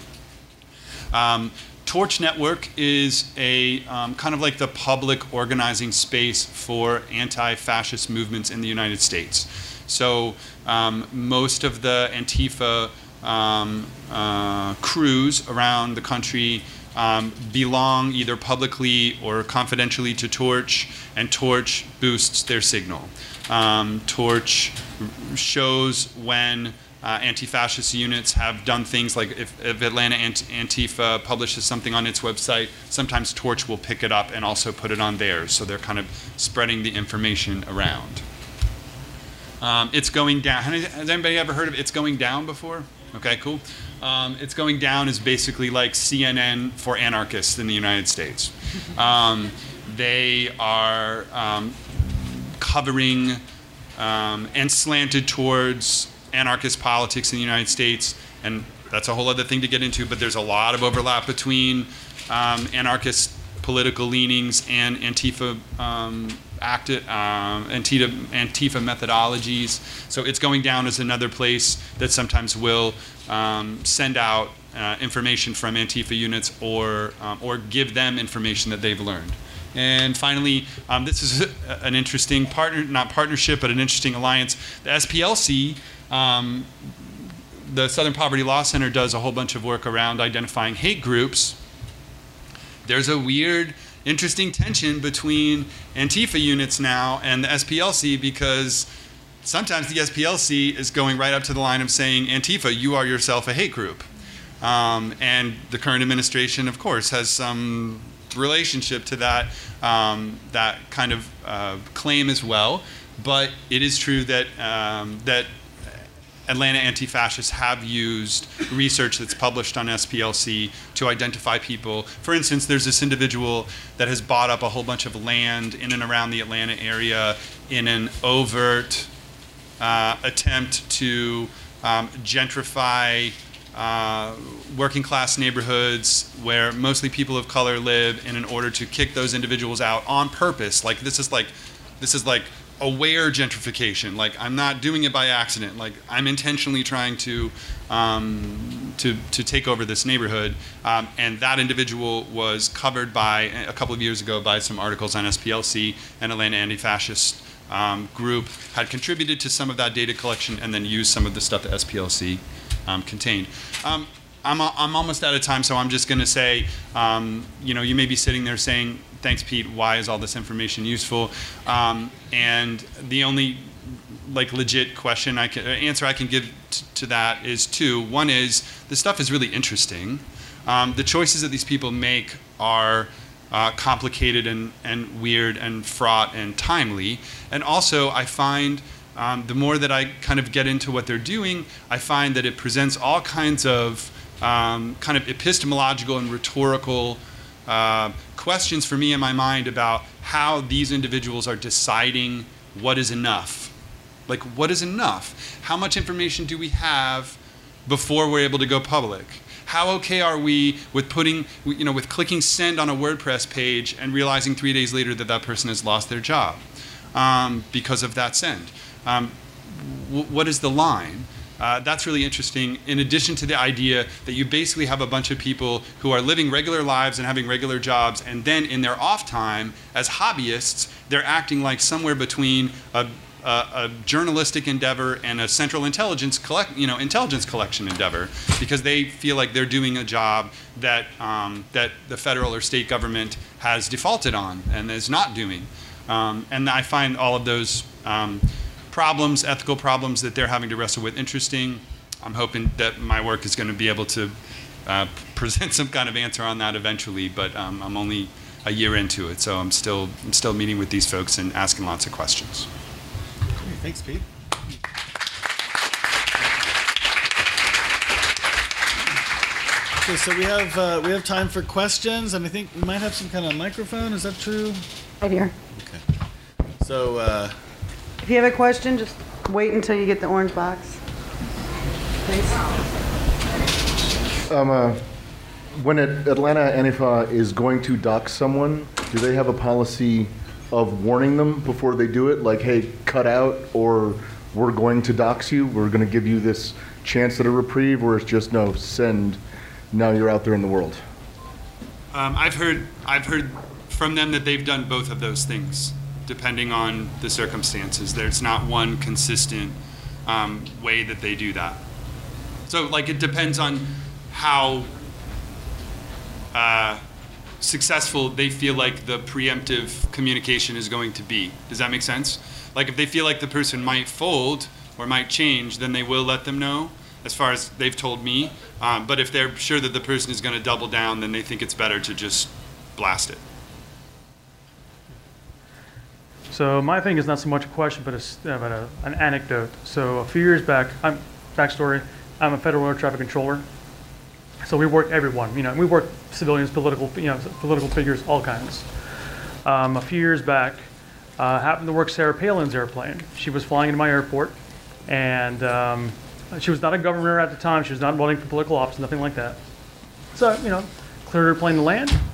Um, Torch Network is a um, kind of like the public organizing space for anti-fascist movements in the United States. So um, most of the Antifa um, uh, crews around the country um, belong either publicly or confidentially to Torch, and Torch boosts their signal. Um, Torch shows when Uh, anti-fascist units have done things like if, if Atlanta Ant- Antifa publishes something on its website, sometimes Torch will pick it up and also put it on theirs. So they're kind of spreading the information around. Um, it's going down. Has anybody ever heard of It's Going Down before? Okay, cool. Um, It's Going Down is basically like C N N for anarchists in the United States. Um, they are um, covering um, and slanted towards anarchist politics in the United States, and that's a whole other thing to get into, but there's a lot of overlap between um, anarchist political leanings and Antifa um, acti- um, Antifa, Antifa methodologies. So it's going down as another place that sometimes will um, send out uh, information from Antifa units or um, or give them information that they've learned. And finally, um, this is a, an interesting partner, not partnership, but an interesting alliance. The S P L C, um, the Southern Poverty Law Center, does a whole bunch of work around identifying hate groups. There's a weird, interesting tension between Antifa units now and the S P L C, because sometimes the S P L C is going right up to the line of saying, Antifa, you are yourself a hate group. Um, and the current administration, of course, has some relationship to that um, that kind of uh, claim as well. But it is true that um, that Atlanta anti-fascists have used research that's published on S P L C to identify people. For instance, there's this individual that has bought up a whole bunch of land in and around the Atlanta area in an overt uh, attempt to um, gentrify uh, working class neighborhoods where mostly people of color live, and in order to kick those individuals out on purpose. Like this is like this is like aware gentrification. Like I'm not doing it by accident. Like I'm intentionally trying to um, to to take over this neighborhood. Um, and that individual was covered by a couple of years ago by some articles on S P L C, and Atlanta Anti-Fascist um, group had contributed to some of that data collection and then used some of the stuff that S P L C um, contained. Um, I'm, I'm almost out of time, so I'm just going to say, um, you know, you may be sitting there saying, thanks, Pete, why is all this information useful? Um, and the only like legit question I can, answer I can give t- to that is two. One is, this stuff is really interesting. Um, the choices that these people make are uh, complicated and, and weird and fraught and timely. And also, I find um, the more that I kind of get into what they're doing, I find that it presents all kinds of Um, kind of epistemological and rhetorical uh, questions for me in my mind about how these individuals are deciding what is enough. Like, what is enough? How much information do we have before we're able to go public? How okay are we with putting, you know, with clicking send on a WordPress page and realizing three days later that that person has lost their job um, because of that send? Um, w- what is the line? Uh, that's really interesting, in addition to the idea that you basically have a bunch of people who are living regular lives and having regular jobs, and then in their off time, as hobbyists, they're acting like somewhere between a, a, a journalistic endeavor and a central intelligence collect, you know, intelligence collection endeavor, because they feel like they're doing a job that, um, that the federal or state government has defaulted on and is not doing. Um, and I find all of those um, problems, ethical problems that they're having to wrestle with interesting. I'm hoping that my work is going to be able to uh, present some kind of answer on that eventually, but um, I'm only a year into it, so I'm still I'm still meeting with these folks and asking lots of questions. Okay, thanks, Pete. Okay, so we have uh, we have time for questions, and I think we might have some kind of microphone. Is that true? Right here. Okay. So. Uh, If you have a question, just wait until you get the orange box. Please. Um, uh, when At- Atlanta Antifa is going to dox someone, do they have a policy of warning them before they do it? Like, hey, cut out, or we're going to dox you, we're going to give you this chance at a reprieve, or it's just, no, send, now you're out there in the world? Um, I've heard I've heard from them that they've done both of those things, depending on the circumstances. There's not one consistent um, way that they do that. So, like, it depends on how uh, successful they feel like the preemptive communication is going to be. Does that make sense? Like, if they feel like the person might fold or might change, then they will let them know, as far as they've told me. Um, but if they're sure that the person is going to double down, then they think it's better to just blast it. So my thing is not so much a question, but, a, but a, an anecdote. So a few years back, I'm, backstory, I'm a federal air traffic controller. So we work everyone, you know, we work civilians, political, you know, political figures, all kinds. Um, a few years back, uh, happened to work Sarah Palin's airplane. She was flying into my airport, and um, she was not a governor at the time. She was not running for political office, nothing like that. So, you know, cleared her plane to land.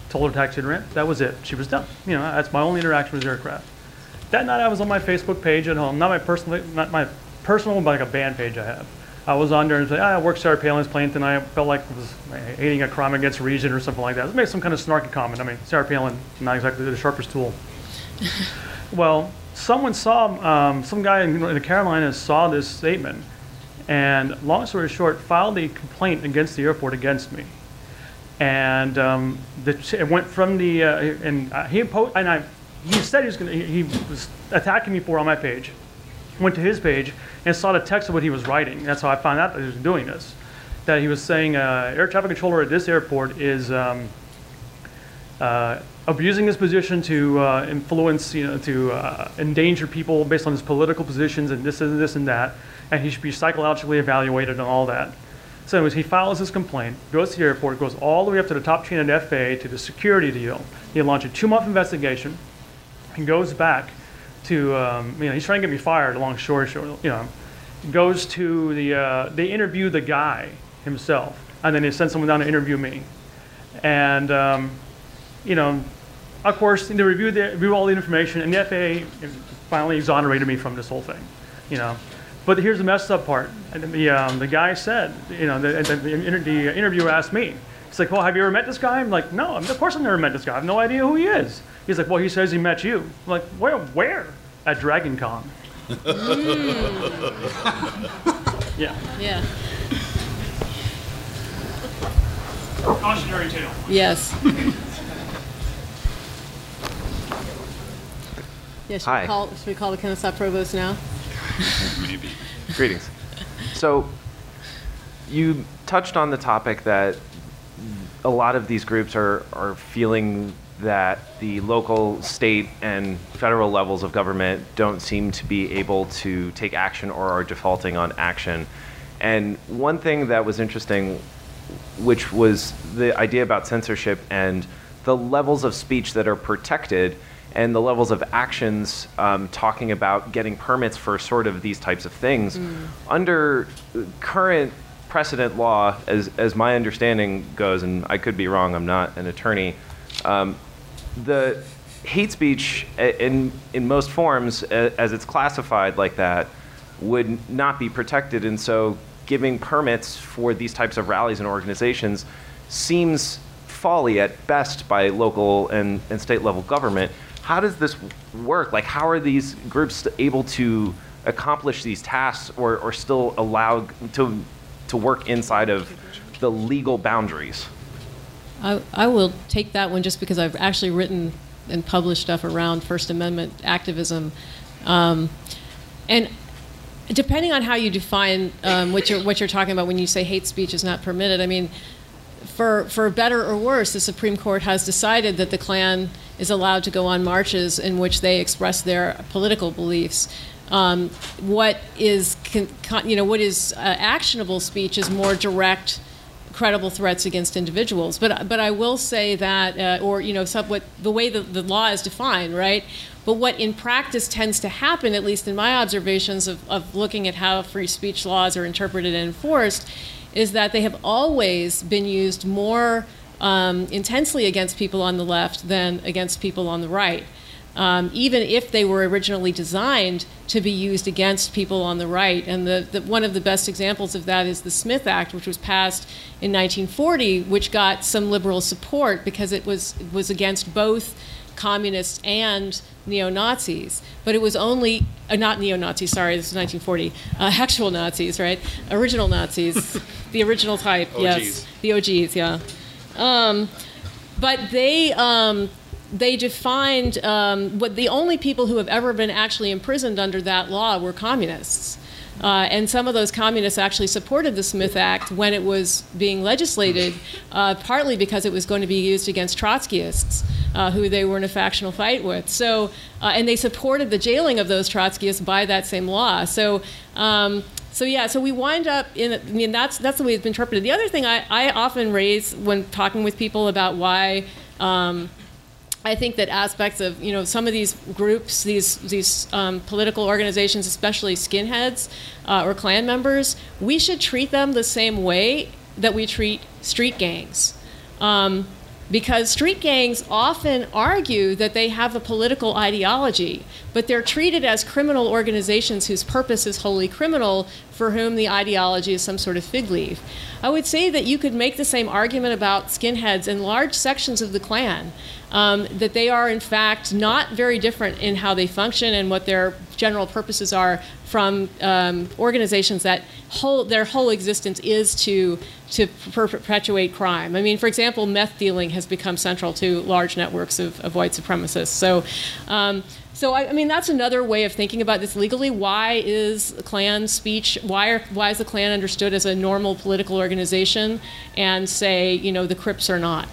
told her taxi to rent. That was it. She was done. You know, that's my only interaction with the aircraft. That night I was on my Facebook page at home, not my personal, not my personal, but like a band page I have. I was on there and said, ah, I work Sarah Palin's plane tonight. I felt like it was hating a crime against region or something like that. Let's make some kind of snarky comment. I mean, Sarah Palin, not exactly the sharpest tool. Well, someone saw, um, some guy in the Carolinas saw this statement, and long story short, filed a complaint against the airport against me. And um, the, it went from the, uh, and uh, he, po- and I, he said he was going to, he was attacking me for on my page. Went to his page and saw the text of what he was writing. That's how I found out that he was doing this. That he was saying, uh, air traffic controller at this airport is um, uh, abusing his position to uh, influence, you know, to uh, endanger people based on his political positions and this and this and that, and he should be psychologically evaluated and all that. So anyways, he files his complaint, goes to the airport, goes all the way up to the top chain at F A A to the security deal. He launched a two-month investigation. He goes back to, um, you know, he's trying to get me fired, long story short, you know, goes to the, uh, they interview the guy himself, and then they send someone down to interview me. And, um, you know, of course, they review, the, review all the information, and the F A A finally exonerated me from this whole thing, you know. But here's the messed up part. And the, um, the guy said, you know, the, the, the, inter- the interviewer asked me, he's like, well, have you ever met this guy? I'm like, no, of course I've never met this guy. I have no idea who he is. He's like, well, he says he met you. I'm like, where? Where? At Dragon Con. Mm. Yeah. Yeah. Cautionary tale. Yes. Yeah, should, Hi. We call, should we call the Kennesaw Provost now? Maybe. Greetings. So, you touched on the topic that a lot of these groups are, are feeling that the local, state, and federal levels of government don't seem to be able to take action or are defaulting on action. And one thing that was interesting, which was the idea about censorship and the levels of speech that are protected and the levels of actions um, talking about getting permits for sort of these types of things. Mm. Under current precedent law, as, as my understanding goes, and I could be wrong, I'm not an attorney, um, the hate speech in, in most forms, as it's classified like that, would not be protected. And so giving permits for these types of rallies and organizations seems folly at best by local and, and state level government. How does this work? Like, how are these groups able to accomplish these tasks or, or still allowed to, to work inside of the legal boundaries? I, I will take that one just because I've actually written and published stuff around First Amendment activism. Um, and depending on how you define um, what you're what you're talking about when you say hate speech is not permitted, I mean, for for better or worse, the Supreme Court has decided that the Klan is allowed to go on marches in which they express their political beliefs. Um, what is con, con, you know what is uh, actionable speech is more direct, credible threats against individuals. But but I will say that, uh, or you know, some, what the way the, the law is defined, right? But what in practice tends to happen, at least in my observations of, of looking at how free speech laws are interpreted and enforced, is that they have always been used more um, intensely against people on the left than against people on the right. Um, even if they were originally designed to be used against people on the right. And the, the, one of the best examples of that is the Smith Act, which was passed in nineteen forty, which got some liberal support because it was, it was against both communists and neo-Nazis. But it was only, uh, not neo-Nazis, sorry, this is nineteen forty, uh, actual Nazis, right? Original Nazis, the original type, O Gs. Yes. The O Gs, yeah. Um, but they... Um, They defined um, what the only people who have ever been actually imprisoned under that law were communists. Uh, and some of those communists actually supported the Smith Act when it was being legislated, uh, partly because it was going to be used against Trotskyists, uh, who they were in a factional fight with. So, uh, and they supported the jailing of those Trotskyists by that same law. So, um, so yeah, so we wind up in, I mean, that's, that's the way it's been interpreted. The other thing I, I often raise when talking with people about why um, I think that aspects of, you know, some of these groups, these these um, political organizations, especially skinheads uh, or Klan members, we should treat them the same way that we treat street gangs. Um, because street gangs often argue that they have a political ideology, but they're treated as criminal organizations whose purpose is wholly criminal, for whom the ideology is some sort of fig leaf. I would say that you could make the same argument about skinheads in large sections of the Klan, um, that they are in fact not very different in how they function and what their general purposes are from um, organizations that whole, their whole existence is to to perpetuate crime. I mean, for example, meth dealing has become central to large networks of, of white supremacists. So, um, so I, I mean, that's another way of thinking about this legally. Why is Klan speech? Why are why is the Klan understood as a normal political organization, and say, you know, the Crips are not?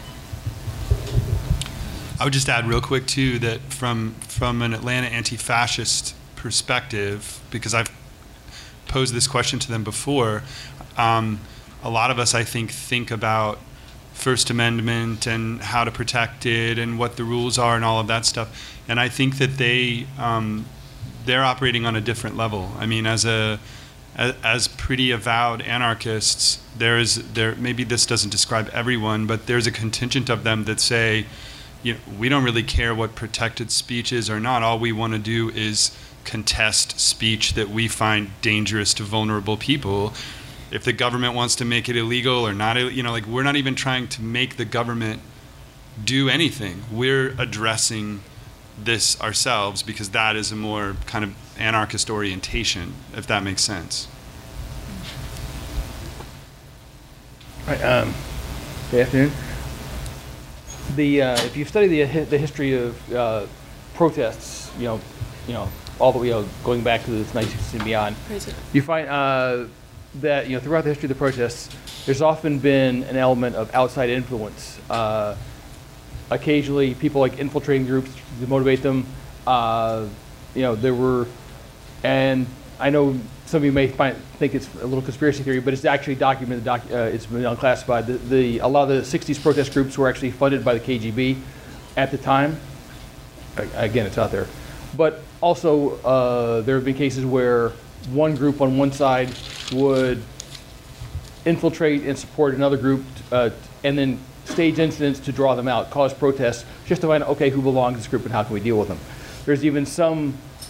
I would just add real quick too that from from an Atlanta anti-fascist perspective, because I've posed this question to them before, um, a lot of us, I think, think about First Amendment and how to protect it and what the rules are and all of that stuff. And I think that they um, they're operating on a different level. I mean, as a as, as pretty avowed anarchists, there is there maybe this doesn't describe everyone, but there's a contingent of them that say, you know, we don't really care what protected speech is or not. All we want to do is contest speech that we find dangerous to vulnerable people. If the government wants to make it illegal or not, you know, like, we're not even trying to make the government do anything. We're addressing this ourselves because that is a more kind of anarchist orientation, if that makes sense. Right, um, good afternoon. The uh, if you study the the history of uh, protests, you know, you know, all the way, you know, going back to the nineteen sixties and beyond, you find uh, that, you know, throughout the history of the protests, there's often been an element of outside influence. Uh, occasionally, people like infiltrating groups to motivate them. Uh, you know, there were, and I know some of you may find, think it's a little conspiracy theory, but it's actually documented. Doc, uh, it's been unclassified. The, the a lot of the sixties protest groups were actually funded by the K G B at the time. Again, it's out there. But also, uh, there have been cases where one group on one side would infiltrate and support another group, uh, and then stage incidents to draw them out, cause protests, just to find out, okay, who belongs to this group and how can we deal with them. There's even some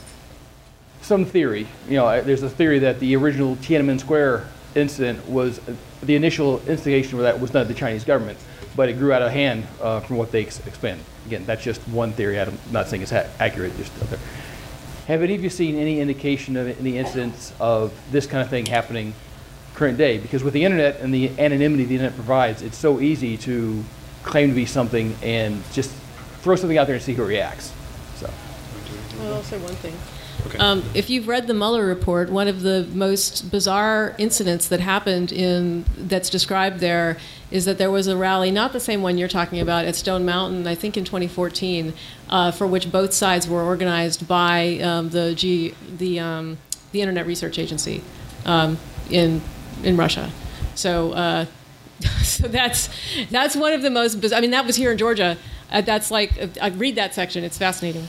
some theory, you know, there's a theory that the original Tiananmen Square incident was, uh, the initial instigation for that was not the Chinese government, but it grew out of hand uh, from what they ex explained. Again, that's just one theory. I'm not saying it's accurate, just out there. Have any of you seen any indication of any incidents of this kind of thing happening current day? Because with the internet and the anonymity the internet provides, it's so easy to claim to be something and just throw something out there and see who reacts. So. I'll also one thing. Okay. Um, if you've read the Mueller report, one of the most bizarre incidents that happened in that's described there is that there was a rally, not the same one you're talking about, at Stone Mountain, I think in twenty fourteen, uh, for which both sides were organized by um, the G, the um, the Internet Research Agency um, in in Russia. So uh, so that's that's one of the most bizarre. I mean, that was here in Georgia. Uh, that's like, I read that section. It's fascinating.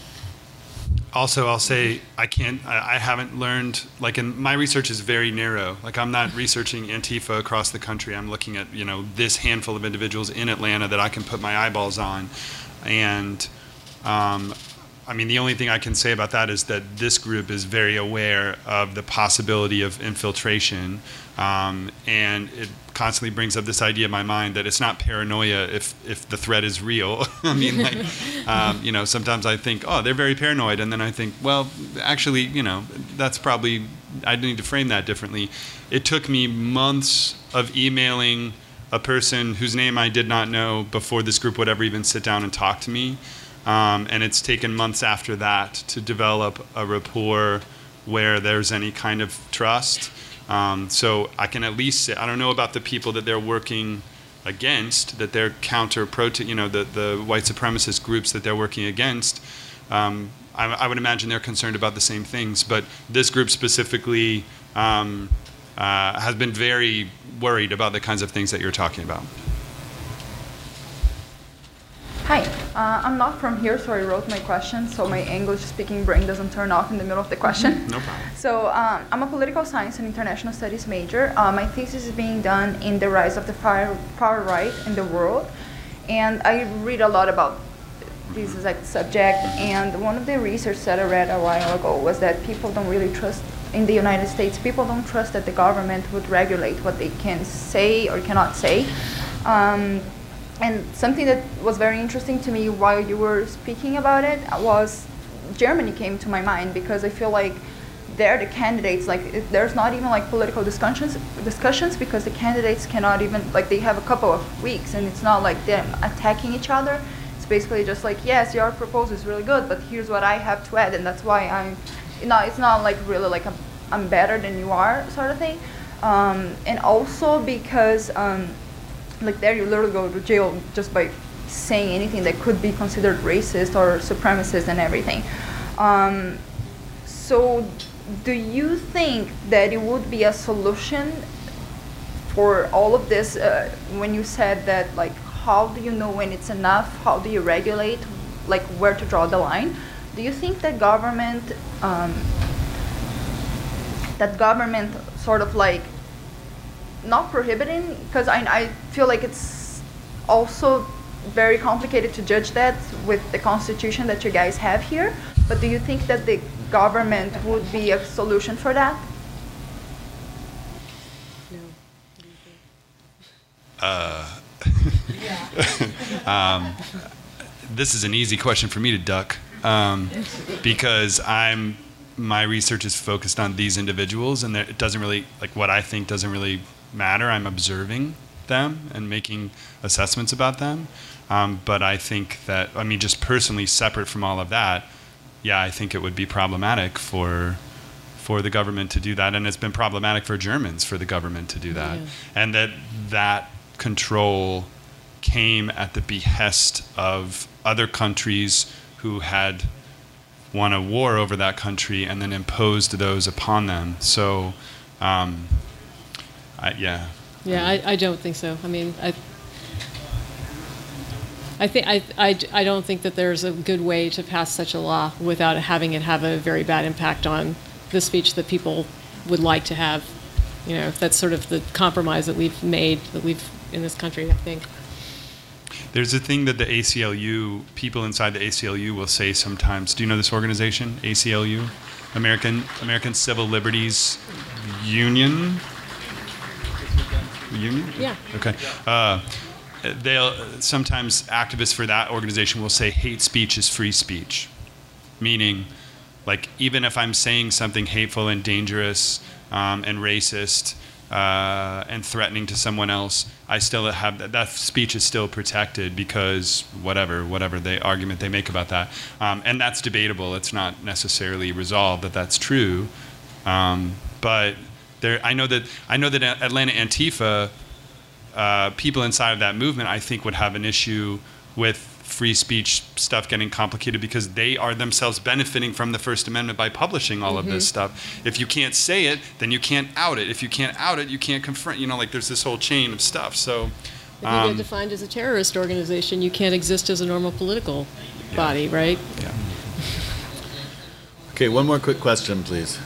Also, I'll say I can't, I I haven't learned, like, in, my research is very narrow. Like, I'm not researching Antifa across the country. I'm looking at, you know, this handful of individuals in Atlanta that I can put my eyeballs on. And, um, I mean, the only thing I can say about that is that this group is very aware of the possibility of infiltration. Um, and it constantly brings up this idea in my mind that it's not paranoia if, if the threat is real. I mean, like, um, you know, sometimes I think, oh, they're very paranoid. And then I think, well, actually, you know, that's probably, I need to frame that differently. It took me months of emailing a person whose name I did not know before this group would ever even sit down and talk to me. Um, and it's taken months after that to develop a rapport where there's any kind of trust. Um, so I can at least say, I don't know about the people that they're working against, that they're counter prote you know, the, the white supremacist groups that they're working against. Um, I, I would imagine they're concerned about the same things, but this group specifically um, uh, has been very worried about the kinds of things that you're talking about. Hi, uh, I'm not from here, so I wrote my question, so my English-speaking brain doesn't turn off in the middle of the question. No problem. So um, I'm a political science and international studies major. Uh, my thesis is being done in the rise of the far, far right in the world. And I read a lot about this exact subject, and one of the research that I read a while ago was that people don't really trust, in the United States, people don't trust that the government would regulate what they can say or cannot say. Um, and something that was very interesting to me while you were speaking about it was Germany came to my mind, because I feel like they're the candidates, like if there's not even like political discussions discussions because the candidates cannot even, like they have a couple of weeks and it's not like them attacking each other. It's basically just like, yes, your proposal is really good, but here's what I have to add, and that's why I'm, you know, it's not like really like a, I'm better than you are sort of thing. Um, and also because um, like there you literally go to jail just by saying anything that could be considered racist or supremacist and everything. Um, so do you think that it would be a solution for all of this, uh, when you said that, like, how do you know when it's enough? How do you regulate, like, where to draw the line? Do you think that government, um, that government sort of like, not prohibiting, because I, I feel like it's also very complicated to judge that with the constitution that you guys have here, but do you think that the government would be a solution for that? No. Uh, um, this is an easy question for me to duck, um, because I'm my research is focused on these individuals, and it doesn't really, like, what I think doesn't really matter. I'm observing them and making assessments about them. Um, but I think that, I mean, just personally separate from all of that, yeah, I think it would be problematic for for the government to do that, and it's been problematic for Germans for the government to do that, yeah. And that that control came at the behest of other countries who had won a war over that country and then imposed those upon them. So, um, I, yeah. Yeah, I, I don't think so. I mean, I. I think I, I, I don't think that there's a good way to pass such a law without having it have a very bad impact on the speech that people would like to have. You know, that's sort of the compromise that we've made, that we've in this country, I think. There's a thing that the A C L U, people inside the A C L U will say sometimes. Do you know this organization, A C L U? American American Civil Liberties Union? Union? Yeah. Okay. Uh, they'll sometimes activists for that organization will say hate speech is free speech, meaning, like, even if I'm saying something hateful and dangerous um, and racist uh, and threatening to someone else, I still have that, that speech is still protected because whatever whatever the argument they make about that, um, and that's debatable. It's not necessarily resolved that that's true, um, but there I know that I know that Atlanta Antifa. Uh, people inside of that movement, I think, would have an issue with free speech stuff getting complicated because they are themselves benefiting from the First Amendment by publishing all mm-hmm. of this stuff. If you can't say it, then you can't out it. If you can't out it, you can't confront. You know, like there's this whole chain of stuff. So, if um, you get defined as a terrorist organization, you can't exist as a normal political yeah. body, right? Yeah. Okay, one more quick question, please.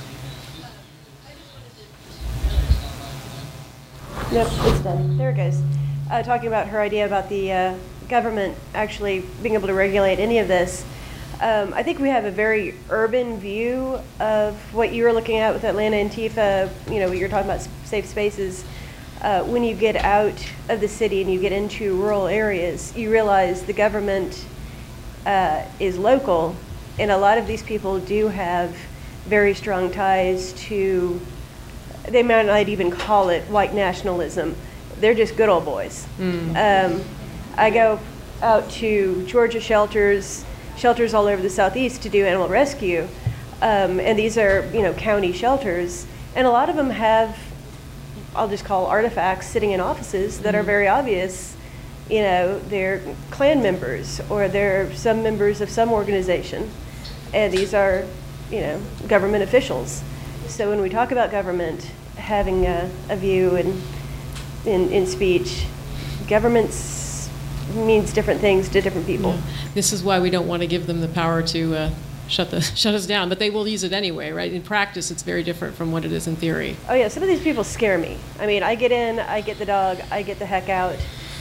Nope, it's done. There it goes. Uh, talking about her idea about the uh, government actually being able to regulate any of this. Um, I think we have a very urban view of what you were looking at with Atlanta Antifa, you know, what you're talking about safe spaces. Uh, when you get out of the city and you get into rural areas, you realize the government uh, is local, and a lot of these people do have very strong ties to, they might not even call it white nationalism. They're just good old boys. Mm. Um, I go out to Georgia shelters, shelters all over the southeast to do animal rescue, um, and these are, you know, county shelters, and a lot of them have, I'll just call artifacts sitting in offices that mm. are very obvious. You know, they're Klan members or they're some members of some organization, and these are, you know, government officials. So when we talk about government having a, a view in, in in speech, governments means different things to different people. Yeah. This is why we don't want to give them the power to uh, shut the shut us down, but they will use it anyway, right? In practice, it's very different from what it is in theory. Oh yeah, some of these people scare me. I mean, I get in, I get the dog, I get the heck out.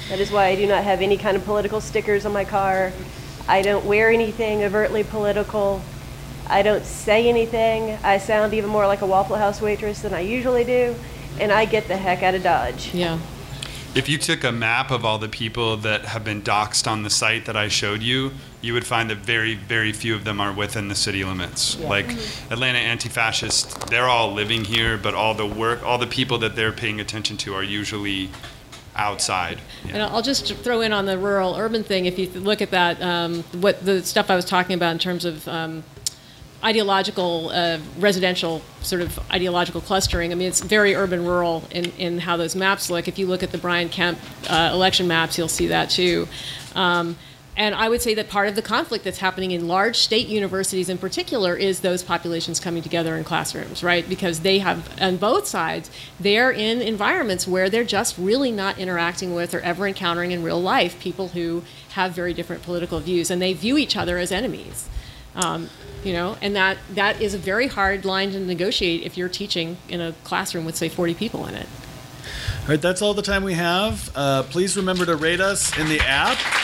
That is why I do not have any kind of political stickers on my car. I don't wear anything overtly political. I don't say anything. I sound even more like a Waffle House waitress than I usually do, and I get the heck out of Dodge. Yeah. If you took a map of all the people that have been doxxed on the site that I showed you, you would find that very, very few of them are within the city limits. Yeah. Like Mm-hmm. Atlanta Anti-Fascists, they're all living here, but all the work, all the people that they're paying attention to are usually outside. Yeah. And I'll just throw in on the rural-urban thing. If you look at that, um, what the stuff I was talking about in terms of um, ideological, uh, residential sort of ideological clustering. I mean, it's very urban-rural in, in how those maps look. If you look at the Brian Kemp uh, election maps, you'll see that too. Um, and I would say that part of the conflict that's happening in large state universities in particular is those populations coming together in classrooms, right? Because they have, on both sides, they're in environments where they're just really not interacting with or ever encountering in real life people who have very different political views, and they view each other as enemies. Um, you know, and that, that is a very hard line to negotiate if you're teaching in a classroom with, say, forty people in it. All right, that's all the time we have. Uh, please remember to rate us in the app.